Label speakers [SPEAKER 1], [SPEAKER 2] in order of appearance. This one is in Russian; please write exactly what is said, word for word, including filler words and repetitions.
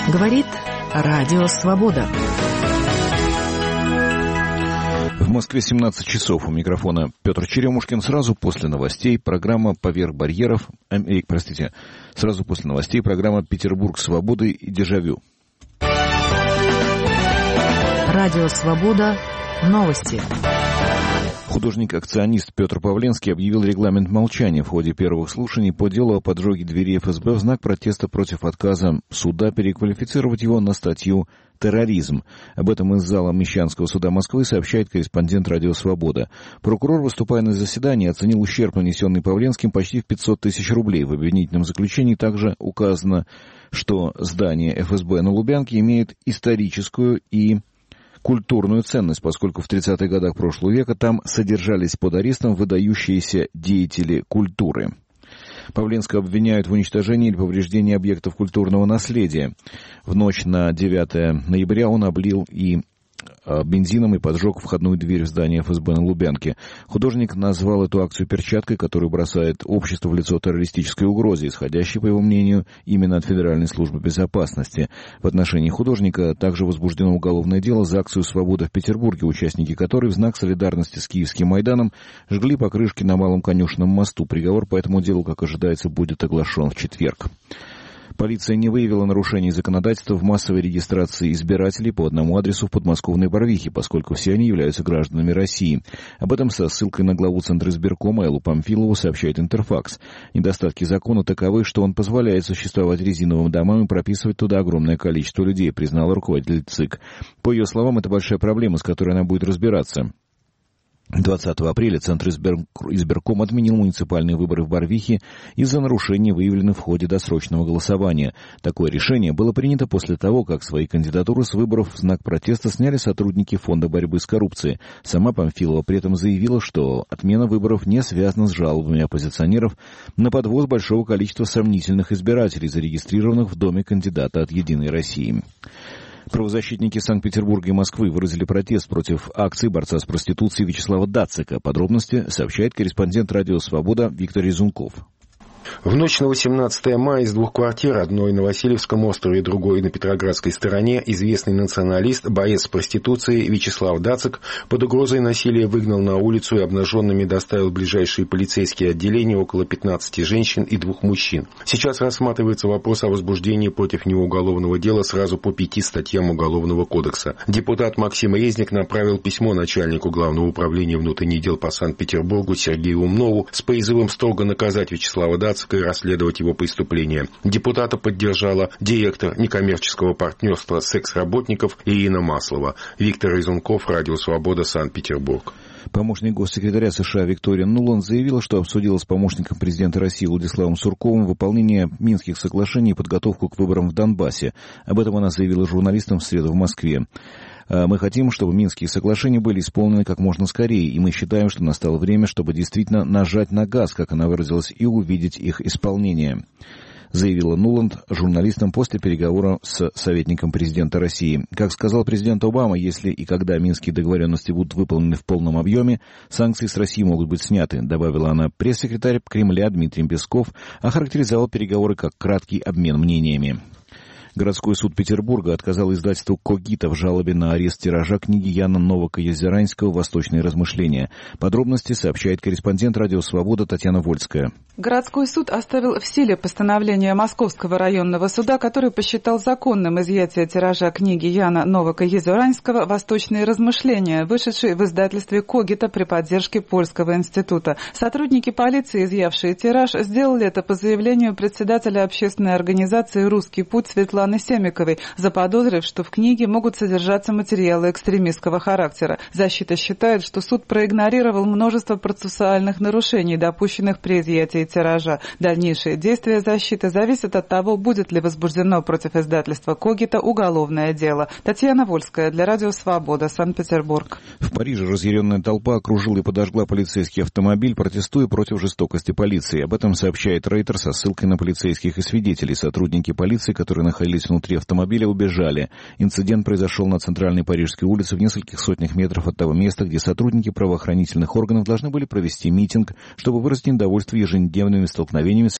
[SPEAKER 1] Говорит Радио Свобода.
[SPEAKER 2] В Москве семнадцать часов. У микрофона Петр Черемушкин. Сразу после новостей программа «Поверх барьеров». Э, простите, сразу после новостей программа «Петербург свободы» и «Дежавю».
[SPEAKER 1] Радио Свобода. Новости.
[SPEAKER 2] Художник-акционист Петр Павленский объявил регламент молчания в ходе первых слушаний по делу о поджоге двери эф эс бэ в знак протеста против отказа суда переквалифицировать его на статью «Терроризм». Об этом из зала Мещанского суда Москвы сообщает корреспондент «Радио Свобода». Прокурор, выступая на заседании, оценил ущерб, нанесенный Павленским, почти в пятьсот тысяч рублей. В обвинительном заключении также указано, что здание эф эс бэ на Лубянке имеет историческую и культурную ценность, поскольку в тридцатых годах прошлого века там содержались под арестом выдающиеся деятели культуры. Павленского обвиняют в уничтожении или повреждении объектов культурного наследия. В ночь на девятое ноября он облил и бензином и поджег входную дверь в здание эф эс бэ на Лубянке. Художник назвал эту акцию перчаткой, которую бросает общество в лицо террористической угрозе, исходящей, по его мнению, именно от Федеральной службы безопасности. В отношении художника также возбуждено уголовное дело за акцию «Свобода» в Петербурге, участники которой в знак солидарности с Киевским Майданом жгли покрышки на Малом Конюшенном мосту. Приговор по этому делу, как ожидается, будет оглашен в четверг. Полиция не выявила нарушений законодательства в массовой регистрации избирателей по одному адресу в подмосковной Барвихе, поскольку все они являются гражданами России. Об этом со ссылкой на главу Центризбиркома Эллу Памфилову сообщает Интерфакс. Недостатки закона таковы, что он позволяет существовать резиновым домам и прописывать туда огромное количество людей, признала руководитель ЦИК. По ее словам, это большая проблема, с которой она будет разбираться. двадцатого апреля Центр избирком отменил муниципальные выборы в Барвихе из-за нарушений, выявленных в ходе досрочного голосования. Такое решение было принято после того, как свои кандидатуры с выборов в знак протеста сняли сотрудники Фонда борьбы с коррупцией. Сама Памфилова при этом заявила, что отмена выборов не связана с жалобами оппозиционеров на подвоз большого количества сомнительных избирателей, зарегистрированных в доме кандидата от «Единой России». Правозащитники Санкт-Петербурга и Москвы выразили протест против акции борца с проституцией Вячеслава Дацика. Подробности сообщает корреспондент «Радио Свобода» Виктор Резунков.
[SPEAKER 3] В ночь на восемнадцатое мая из двух квартир, одной на Васильевском острове, другой на Петроградской стороне, известный националист, боец проституции Вячеслав Дацик под угрозой насилия выгнал на улицу и обнаженными доставил в ближайшие полицейские отделения около пятнадцати женщин и двух мужчин. Сейчас рассматривается вопрос о возбуждении против него уголовного дела сразу по пяти статьям Уголовного кодекса. Депутат Максим Резник направил письмо начальнику Главного управления внутренних дел по Санкт-Петербургу Сергею Умнову с призывом строго наказать Вячеслава Дацика и расследовать его преступления. Депутата поддержала директор некоммерческого партнерства секс-работников Ирина Маслова. Виктор Резунков, Радио Свобода, Санкт-Петербург.
[SPEAKER 2] Помощник госсекретаря США Виктория Нуланд заявила, что обсудила с помощником президента России Владиславом Сурковым выполнение Минских соглашений и подготовку к выборам в Донбассе. Об этом она заявила журналистам в среду в Москве. Мы хотим, чтобы Минские соглашения были исполнены как можно скорее, и мы считаем, что настало время, чтобы действительно нажать на газ, как она выразилась, и увидеть их исполнение, заявила Нуланд журналистам после переговора с советником президента России. Как сказал президент Обама, если и когда минские договоренности будут выполнены в полном объеме, санкции с России могут быть сняты, добавила она. Пресс-секретарь Кремля Дмитрий Песков охарактеризовал переговоры как краткий обмен мнениями. Городской суд Петербурга отказал издательству «Когито» в жалобе на арест тиража книги Яна Новака-Езеранского «Восточные размышления». Подробности сообщает корреспондент «Радио Свобода» Татьяна Вольская.
[SPEAKER 4] Городской суд оставил в силе постановление Московского районного суда, который посчитал законным изъятие тиража книги Яна Новака-Езеранского «Восточные размышления», вышедшей в издательстве «Когито» при поддержке Польского института. Сотрудники полиции, изъявшие тираж, сделали это по заявлению председателя общественной организации «Русский путь» Светланы Семиковой, заподозрив, что в книге могут содержаться материалы экстремистского характера. Защита считает, что суд проигнорировал множество процессуальных нарушений, допущенных при изъятии тиража. Дальнейшие действия защиты зависят от того, будет ли возбуждено против издательства «Когито» уголовное дело. Татьяна Вольская для Радио Свобода, Санкт-Петербург.
[SPEAKER 2] В Париже разъяренная толпа окружила и подожгла полицейский автомобиль, протестуя против жестокости полиции. Об этом сообщает Рейтер со ссылкой на полицейских и свидетелей. Сотрудники полиции, которые находились внутри автомобиля, убежали. Инцидент произошел на центральной Парижской улице в нескольких сотнях метров от того места, где сотрудники правоохранительных органов должны были провести митинг, чтобы выразить недовольство ежедневными столкновениями с